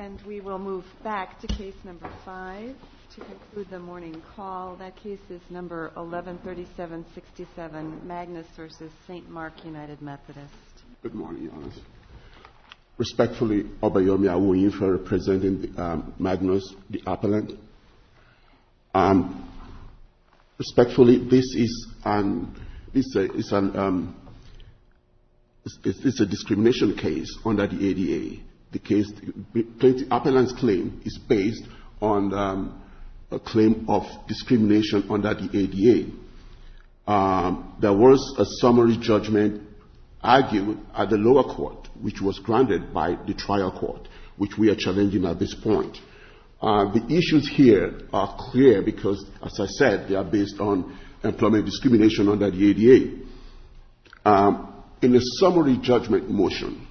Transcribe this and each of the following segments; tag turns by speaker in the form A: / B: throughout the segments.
A: And we will move back to case number 5 to conclude the morning call. That case is number 113767, Magnus versus St. Mark United Methodist.
B: Good morning, Your Honor. Respectfully, Obayomi Awoyinfa, representing Magnus, the appellant. Respectfully, this is a discrimination case under the ADA. The case, the appellant's claim is based on a claim of discrimination under the ADA. There was a summary judgment argued at the lower court, which was granted by the trial court, which we are challenging at this point. The issues here are clear because, as I said, they are based on employment discrimination under the ADA. In a summary judgment motion,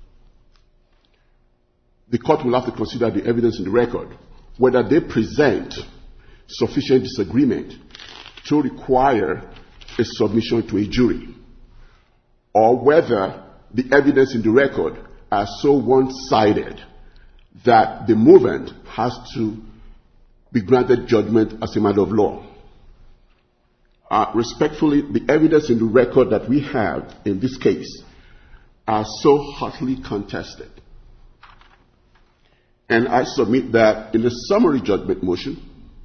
B: the court will have to consider the evidence in the record, whether they present sufficient disagreement to require a submission to a jury, or whether the evidence in the record are so one-sided that the movement has to be granted judgment as a matter of law. Respectfully, the evidence in the record that we have in this case are so hotly contested. And I submit that in a summary judgment motion,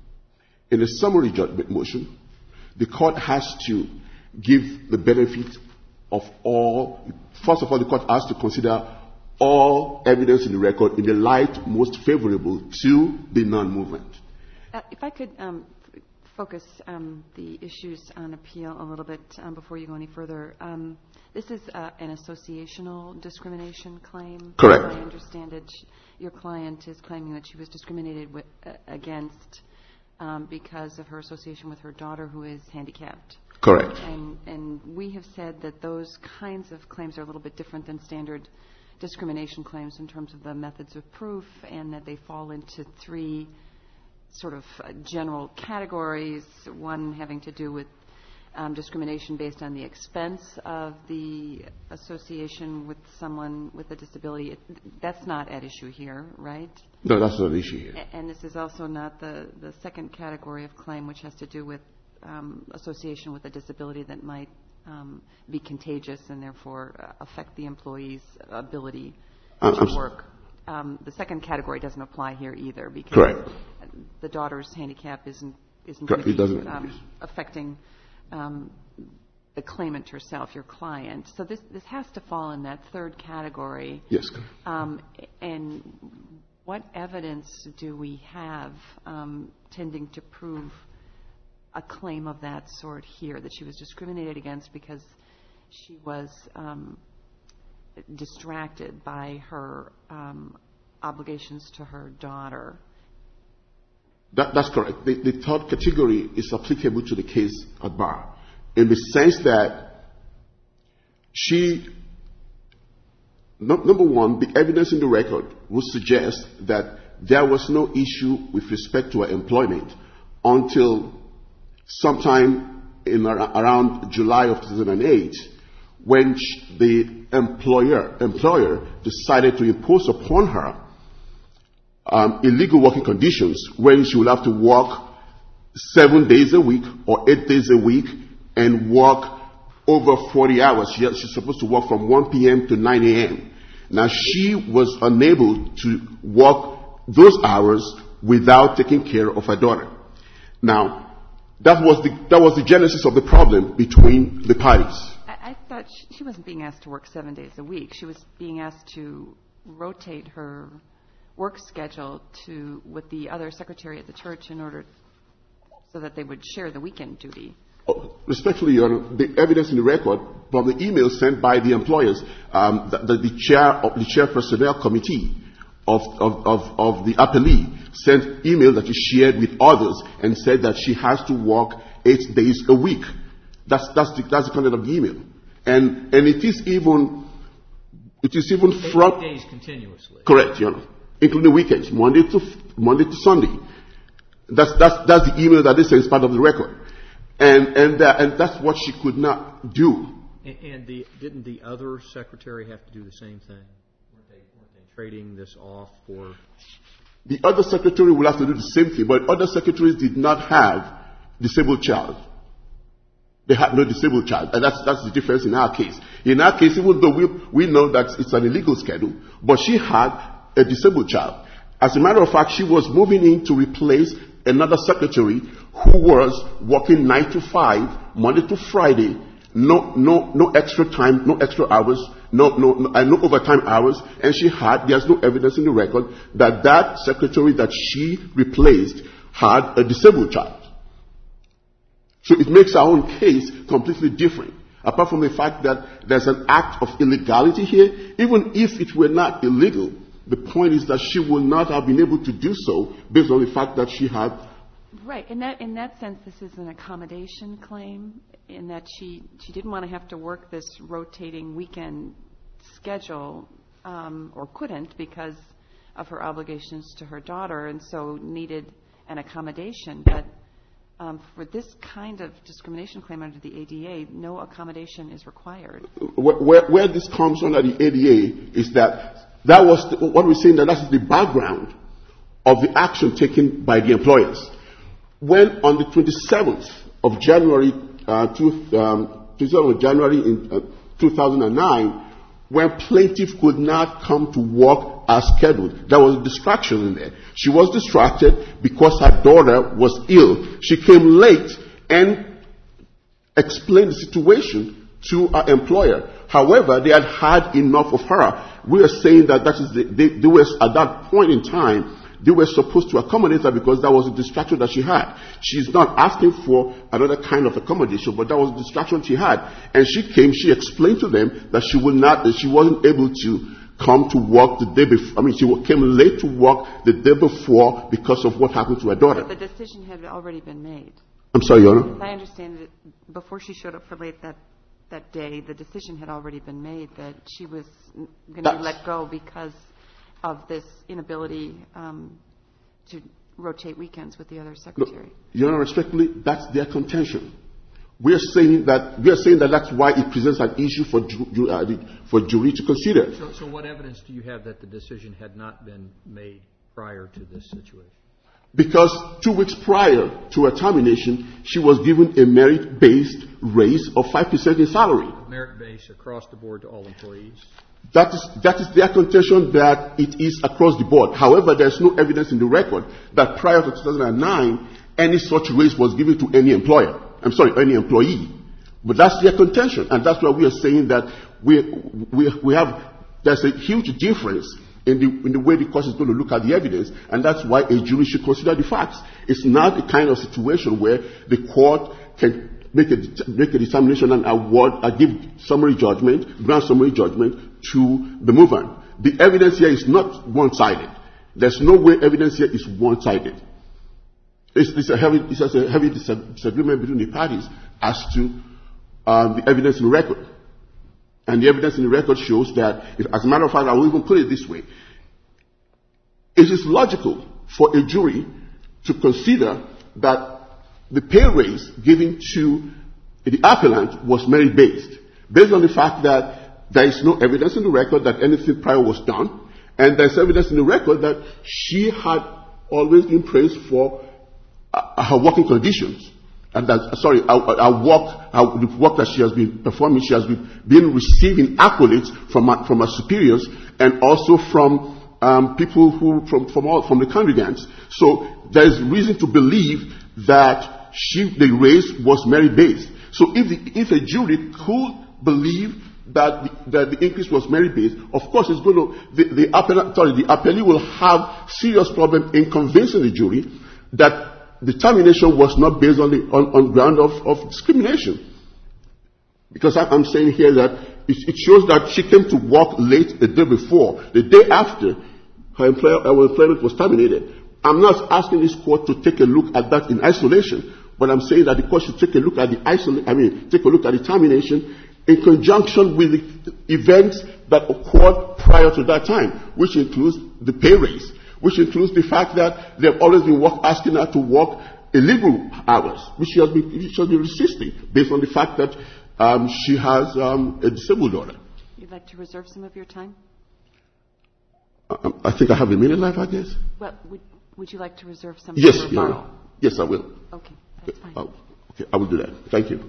B: the court has to give the benefit of all. First of all, the court has to consider all evidence in the record in the light most favorable to the non-movement.
A: If I could focus the issues on appeal a little bit before you go any further. This is an associational discrimination claim.
B: Correct.
A: As I understand it, your client is claiming that she was discriminated against because of her association with her daughter who is handicapped.
B: Correct.
A: And we have said that those kinds of claims are a little bit different than standard discrimination claims in terms of the methods of proof, and that they fall into 3 sort of general categories, one having to do with discrimination based on the expense of the association with someone with a disability. That's not at issue here, right?
B: No, that's not an issue here.
A: And this is also not the second category of claim, which has to do with association with a disability that might be contagious and therefore affect the employee's ability to work. The second category doesn't apply here either, because
B: correct.
A: The daughter's handicap isn't affecting the claimant herself, your client. So this has to fall in that third category.
B: Yes.
A: And what evidence do we have tending to prove a claim of that sort here, that she was discriminated against because she was distracted by her obligations to her daughter?
B: That's correct. The third category is applicable to the case at bar, in the sense that number one, the evidence in the record would suggest that there was no issue with respect to her employment until sometime in around July of 2008, when the employer decided to impose upon her illegal working conditions, when she would have to work 7 days a week or 8 days a week and work over 40 hours. She's supposed to work from 1 p.m. to 9 a.m. Now, she was unable to work those hours without taking care of her daughter. Now, that was the genesis of the problem between the parties.
A: I thought she wasn't being asked to work 7 days a week. She was being asked to rotate her work schedule with the other secretary at the church in order so that they would share the weekend duty.
B: Respectfully, Your Honor, the evidence in the record from the email sent by the employers, the chair personnel committee of the appellee sent email that she shared with others and said that she has to work 8 days a week. That's the content of the email, and it is even from
C: 8 days continuously.
B: Correct, Your Honor, including weekends, Monday to Sunday. That's the email that they sent as part of the record, and that's what she could not do.
C: And didn't the other secretary have to do the same thing? Weren't they trading this off for?
B: The other secretary will have to do the same thing, but other secretaries did not have disabled child. They had no disabled child, and that's the difference in our case. In our case, even though we know that it's an illegal schedule, but she had a disabled child. As a matter of fact, she was moving in to replace another secretary who was working 9 to 5, Monday to Friday, no extra time, no extra hours, no overtime hours, and there's no evidence in the record that secretary that she replaced had a disabled child. So it makes our own case completely different. Apart from the fact that there's an act of illegality here, even if it were not illegal, the point is that she would not have been able to do so based on the fact that she had.
A: Right. In that sense, this is an accommodation claim in that she didn't want to have to work this rotating weekend schedule, or couldn't because of her obligations to her daughter, and so needed an accommodation. But for this kind of discrimination claim under the ADA, no accommodation is required.
B: Where this comes under the ADA is that was what we're saying, that's the background of the action taken by the employers. When on the 27th of January, 27th of January in 2009, when plaintiff could not come to work as scheduled, there was a distraction in there. She was distracted because her daughter was ill. She came late and explained the situation to her employer. However, they had had enough of her. We are saying that they were at that point in time, they were supposed to accommodate her because that was a distraction that she had. She's not asking for another kind of accommodation, but that was a distraction she had. And she explained to them that she wasn't able to come to work the day before. She came late to work the day before because of what happened to her daughter.
A: The decision had already been made.
B: I'm sorry, Your Honor?
A: I understand that before she showed up for late that day, the decision had already been made that she was going to be let go because of this inability to rotate weekends with the other secretary.
B: Your Honor, respectfully, that's their contention. We are saying that that's why it presents an issue for jury to consider.
C: So what evidence do you have that the decision had not been made prior to this situation?
B: Because 2 weeks prior to her termination, she was given a merit-based raise of 5% in salary.
C: Merit-based across the board to all employees?
B: That is their contention that it is across the board. However, there's no evidence in the record that prior to 2009, any such raise was given to any any employee. But that's their contention, and that's why we are saying that there's a huge difference in the way the court is going to look at the evidence, and that's why a jury should consider the facts. It's not the kind of situation where the court can make a determination and grant summary judgment to the movement. The evidence here is not one-sided. There's no way evidence here is one-sided. It's a heavy disagreement between the parties as to the evidence in the record. And the evidence in the record shows that, as a matter of fact, I will even put it this way. It is logical for a jury to consider that the pay raise given to the appellant was merit-based, based on the fact that there is no evidence in the record that anything prior was done, and there's evidence in the record that she had always been praised for her working conditions. And the work that she has been performing, she has been receiving accolades from her superiors and also from people from the congregants. So there is reason to believe that the raise was merit-based. So if a jury could believe that the increase was merit-based, of course it's going to the appellee will have serious problem in convincing the jury that the termination was not based on ground of discrimination. Because I'm saying here that it shows that she came to work late the day before, the day after her employment was terminated. I'm not asking this court to take a look at that in isolation, but I'm saying that the court should take a look at the termination in conjunction with the events that occurred prior to that time, which includes the pay raise, which includes the fact that they've always been asking her to work illegal hours, which she has been resisting, based on the fact that she has a disabled daughter.
A: You'd like to reserve some of your time?
B: I think I have a minute left, I guess.
A: Well, would you like to reserve some
B: Yes,
A: for
B: Your
A: rebuttal?
B: Honor. Yes, I will.
A: Okay, that's fine.
B: Okay, I will do that. Thank you.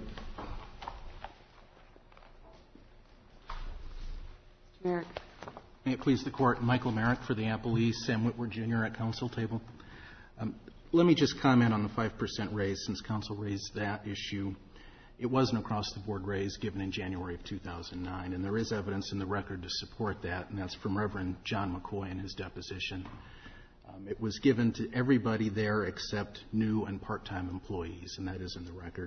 A: Mr. Merrick.
D: May it please the Court, Michael Merrick for the appellee, Sam Whitworth, Jr. at counsel table. Let me just comment on the 5% raise since counsel raised that issue. It was an across-the-board raise given in January of 2009, and there is evidence in the record to support that, and that's from Reverend John McCoy in his deposition. It was given to everybody there except new and part-time employees, and that is in the record.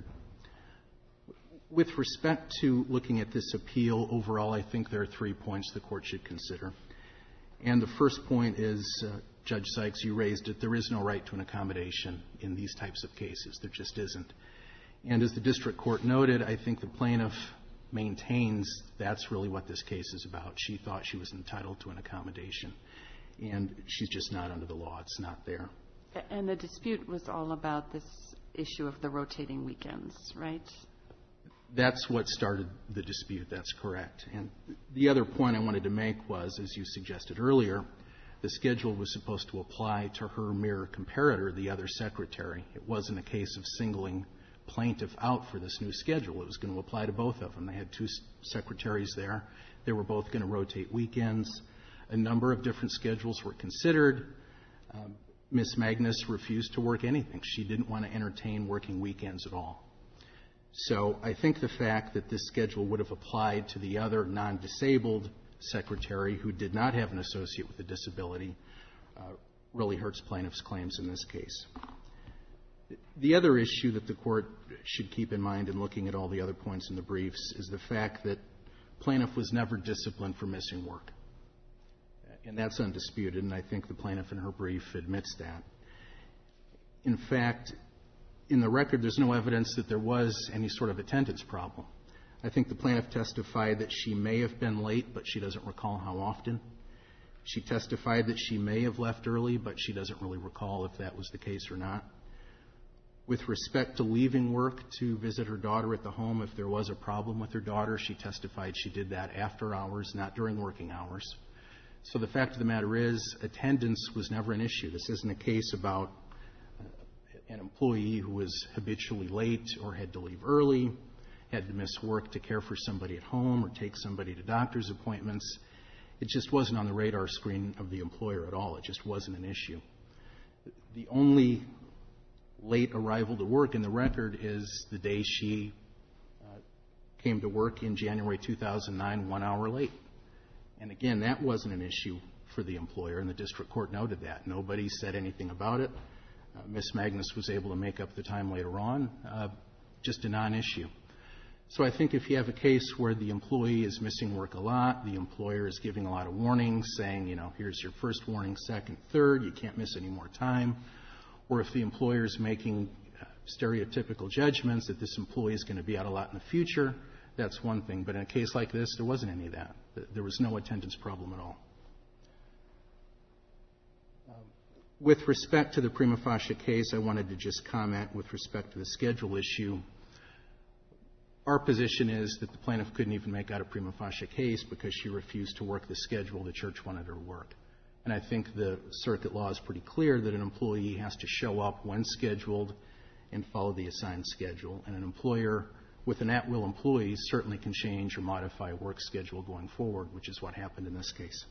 D: With respect to looking at this appeal, overall, I think there are 3 points the Court should consider. And the first point is, Judge Sykes, you raised it, there is no right to an accommodation in these types of cases. There just isn't. And as the district court noted, I think the plaintiff maintains that's really what this case is about. She thought she was entitled to an accommodation, and she's just not under the law. It's not there.
A: And the dispute was all about this issue of the rotating weekends, right?
D: That's what started the dispute. That's correct. And the other point I wanted to make was, as you suggested earlier, the schedule was supposed to apply to her mere comparator, the other secretary. It wasn't a case of singling plaintiff out for this new schedule. It was going to apply to both of them. They had 2 secretaries there. They were both going to rotate weekends. A number of different schedules were considered. Ms. Magnus refused to work anything. She didn't want to entertain working weekends at all. So I think the fact that this schedule would have applied to the other non-disabled secretary who did not have an associate with a disability really hurts plaintiff's claims in this case. The other issue that the Court should keep in mind in looking at all the other points in the briefs is the fact that plaintiff was never disciplined for missing work. And that's undisputed, and I think the plaintiff in her brief admits that. In fact, in the record, there's no evidence that there was any sort of attendance problem. I think the plaintiff testified that she may have been late, but she doesn't recall how often. She testified that she may have left early, but she doesn't really recall if that was the case or not. With respect to leaving work to visit her daughter at the home, if there was a problem with her daughter, she testified she did that after hours, not during working hours. So the fact of the matter is, attendance was never an issue. This isn't a case about an employee who was habitually late or had to leave early, had to miss work to care for somebody at home or take somebody to doctor's appointments. It just wasn't on the radar screen of the employer at all. It just wasn't an issue. The only late arrival to work in the record is the day she came to work in January 2009, 1 hour late. And again, that wasn't an issue for the employer, and the district court noted that. Nobody said anything about it. Ms. Magnus was able to make up the time later on, just a non-issue. So I think if you have a case where the employee is missing work a lot, the employer is giving a lot of warnings, saying, here's your first warning, second, third, you can't miss any more time, or if the employer is making stereotypical judgments that this employee is going to be out a lot in the future, that's one thing. But in a case like this, there wasn't any of that. There was no attendance problem at all. With respect to the prima facie case, I wanted to just comment with respect to the schedule issue. Our position is that the plaintiff couldn't even make out a prima facie case because she refused to work the schedule the church wanted her to work. And I think the circuit law is pretty clear that an employee has to show up when scheduled and follow the assigned schedule. And an employer with an at-will employee certainly can change or modify a work schedule going forward, which is what happened in this case.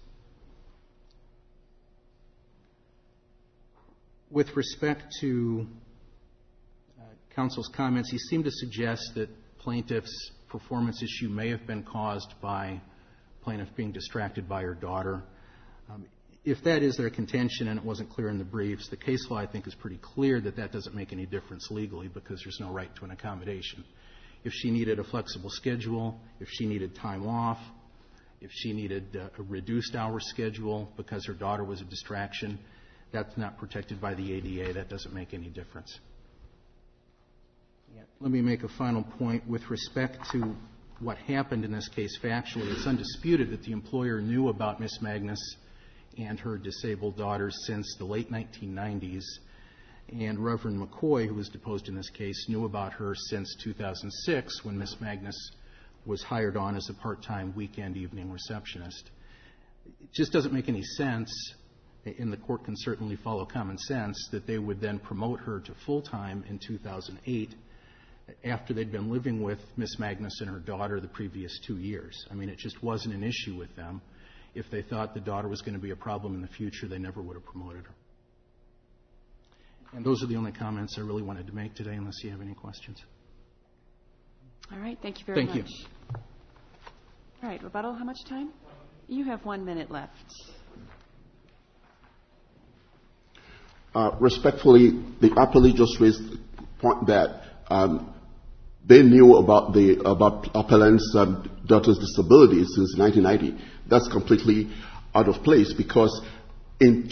D: With respect to counsel's comments, he seemed to suggest that plaintiff's performance issue may have been caused by plaintiff being distracted by her daughter. If that is their contention and it wasn't clear in the briefs, the case law, I think, is pretty clear that that doesn't make any difference legally because there's no right to an accommodation. If she needed a flexible schedule, if she needed time off, if she needed a reduced hour schedule because her daughter was a distraction, that's not protected by the ADA. That doesn't make any difference. Let me make a final point with respect to what happened in this case factually. It's undisputed that the employer knew about Ms. Magnus and her disabled daughter since the late 1990s, and Reverend McCoy, who was deposed in this case, knew about her since 2006 when Ms. Magnus was hired on as a part-time weekend evening receptionist. It just doesn't make any sense, and the court can certainly follow common sense, that they would then promote her to full-time in 2008 after they'd been living with Ms. Magnus and her daughter the previous 2 years. I mean, it just wasn't an issue with them. If they thought the daughter was going to be a problem in the future, they never would have promoted her. And those are the only comments I really wanted to make today, unless you have any questions.
A: All right. Thank you very much.
D: Thank you.
A: All right. Rebuttal, how much time? You have 1 minute left.
B: Respectfully, the appellee just raised the point that they knew about appellant's daughter's disability since 1990. That's completely out of place, because in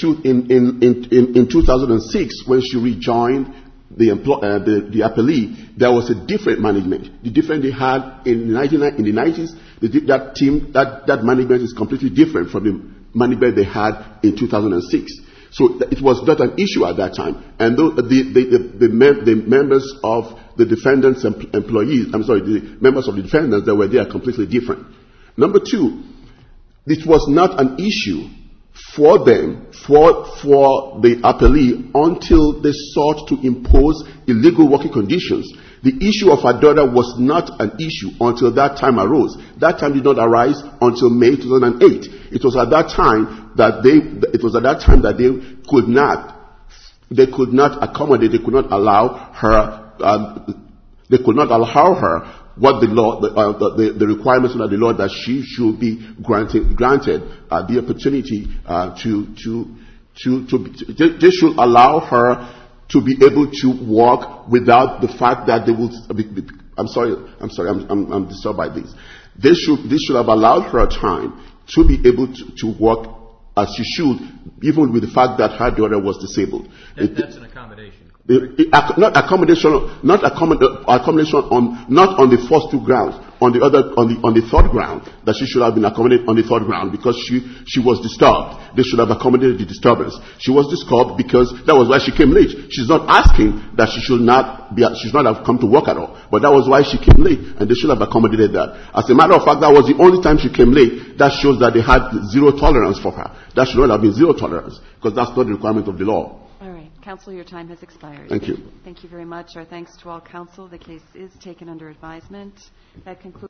B: 2006, when she rejoined the appellee, there was a different management. The different they had in the 90s, that management is completely different from the management they had in 2006. So it was not an issue at that time. And the members of the defendants' employees, the members of the defendants that were there are completely different. Number two, it was not an issue for them, for the appellee, until they sought to impose illegal working conditions. The issue of her daughter was not an issue until that time arose. That time did not arise until May 2008. It was at that time that they could not accommodate, they could not allow her what the law, the requirements of the law, that she should be granted the opportunity they should allow her to be able to work without the fact that they will. I'm disturbed by this. They should have allowed her time to be able to work as she should, even with the fact that her daughter was disabled.
C: That's an accommodation.
B: Not accommodation on the first two grounds, on the third ground, that she should have been accommodated on the third ground, because she was disturbed. They should have accommodated the disturbance. She was disturbed because that was why she came late. She's not asking that she should not have come to work at all, but that was why she came late, and they should have accommodated that. As a matter of fact, that was the only time she came late. That shows that they had zero tolerance for her. That should not have been zero tolerance, because that's not the requirement of the law.
A: Counsel, your time has expired.
B: Thank you.
A: Thank you very much. Our thanks to all counsel. The case is taken under advisement. That concludes